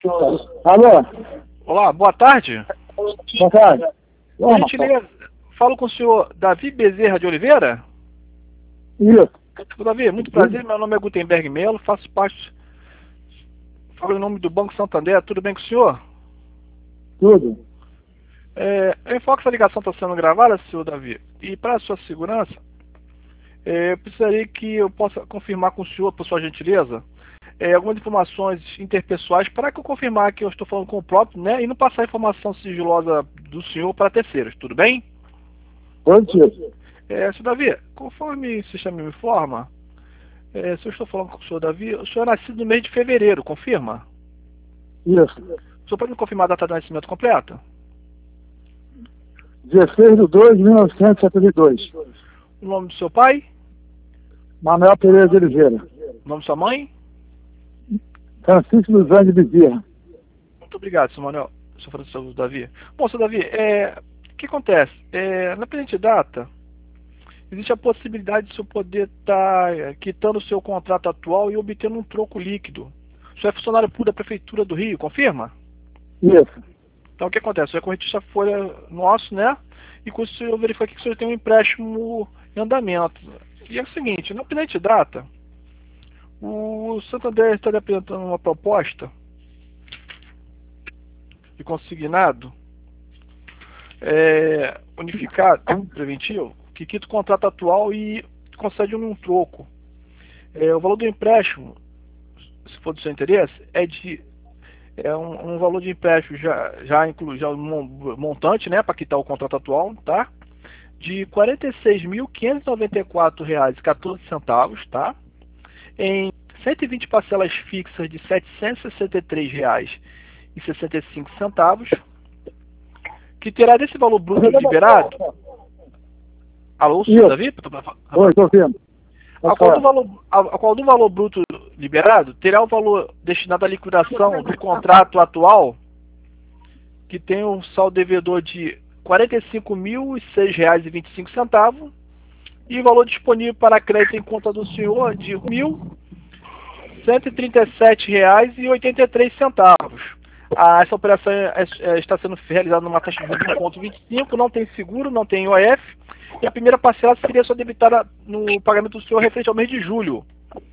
Alô? Olá, boa tarde. Boa tarde. Por gentileza, falo com o senhor Davi Bezerra de Oliveira? Isso. Senhor Davi, muito prazer, meu nome é Gutenberg Melo, faço parte, falo em nome do Banco Santander, tudo bem com o senhor? Tudo. Eu informo que essa ligação está sendo gravada, senhor Davi, e para a sua segurança, eu precisaria que eu possa confirmar com o senhor, por sua gentileza, algumas informações interpessoais para que eu confirmar que eu estou falando com o próprio, né, e não passar informação sigilosa do senhor para terceiros, tudo bem? Positivo. Senhor Davi, conforme o sistema me informa, se eu estou falando com o senhor Davi, o senhor é nascido no mês de fevereiro, confirma? Isso. O senhor pode me confirmar a data de nascimento completa? 16/2/1972. O nome do seu pai? Manuel Pereira de Oliveira. O nome da sua mãe? Francisco dos Anjos Bezerra. Muito obrigado, senhor Manuel. Senhor Francisco Davi. Bom, senhor Davi, o que acontece? Na presente data, existe a possibilidade de o senhor poder estar quitando o seu contrato atual e obtendo um troco líquido. O senhor é funcionário público da Prefeitura do Rio, confirma? Isso. Então, o que acontece? O senhor é correntista folha nosso, né? E com isso eu verifico aqui que o senhor tem um empréstimo em andamento. E é o seguinte, na presente data, o Santander está apresentando uma proposta de consignado unificado, preventivo, que quita o contrato atual e concede um troco. O valor do empréstimo, se for do seu interesse, é um valor de empréstimo já inclui já um montante, né, para quitar o contrato atual, tá? De R$ 46.594,14, tá? Em 120 parcelas fixas de R$ 763,65, que terá desse valor bruto liberado. Alô, senhor Davi? Oi, estou vendo. A qual do valor bruto liberado terá o valor destinado à liquidação do contrato atual, que tem um saldo devedor de R$ 45.006,25 e o valor disponível para crédito em conta do senhor de R$ 1.137,83. Essa operação está sendo realizada numa taxa de 1,25, não tem seguro, não tem IOF, e a primeira parcela seria só debitada no pagamento do senhor referente ao mês de julho.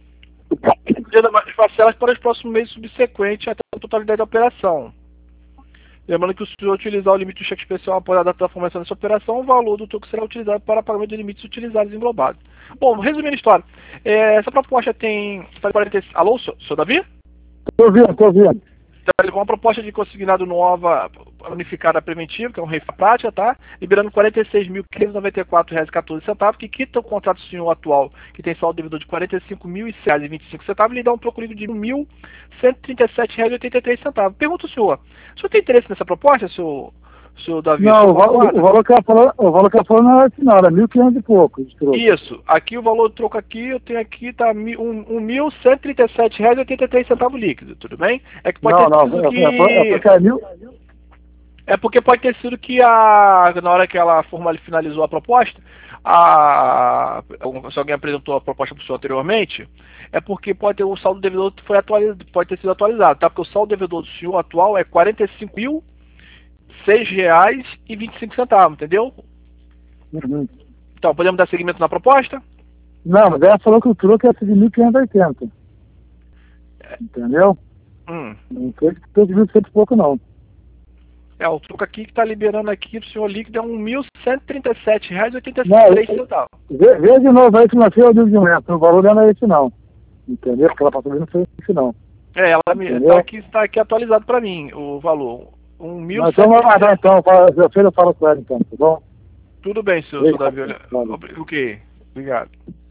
As parcelas para os próximos meses subsequentes até a totalidade da operação. Lembrando que o senhor utilizar o limite do cheque especial após a data da formação dessa operação, o valor do troco será utilizado para pagamento de limites utilizados englobados. Bom, resumindo a história, essa proposta tem... Alô, senhor Davi? Estou vendo. Ele com uma proposta de consignado nova, unificada preventiva, que é um REIF prática, tá? Liberando R$ 46.594,14, que quita o contrato do senhor atual, que tem saldo devedor de R$ 45.006,25, e lhe dá um troco líquido de R$ 1.137,83. Pergunta o senhor tem interesse nessa proposta, senhor Davi? Não, o valor que ela falou não é esse não, era 1.500 e pouco. Isso, aqui o valor do troco aqui, eu tenho aqui, tá R$ 1.137,83 líquido, tudo bem? É que pode ter sido que... É porque pode ter sido que na hora que ela finalizou a proposta, se alguém apresentou a proposta para o senhor anteriormente, é porque pode ter o saldo devedor pode ter sido atualizado, tá? Porque o saldo devedor do senhor atual é R$ 45.006,25, entendeu? Uhum. Então, podemos dar seguimento na proposta? Não, mas ela falou que o troco é de 1.580. Entendeu? Não foi de 1.100 e pouco, não. O troco aqui que está liberando aqui pro senhor líquido é R$ 1.137,83. Vê de novo aí que não foi o desvimento. O valor não é esse, não. Entendeu? Porque ela passou não foi esse, não. Está aqui atualizado para mim o valor. Então vamos aguardar, então. Eu falo com ela, então, tá bom? Tudo bem, senhor Davi. Ok, obrigado.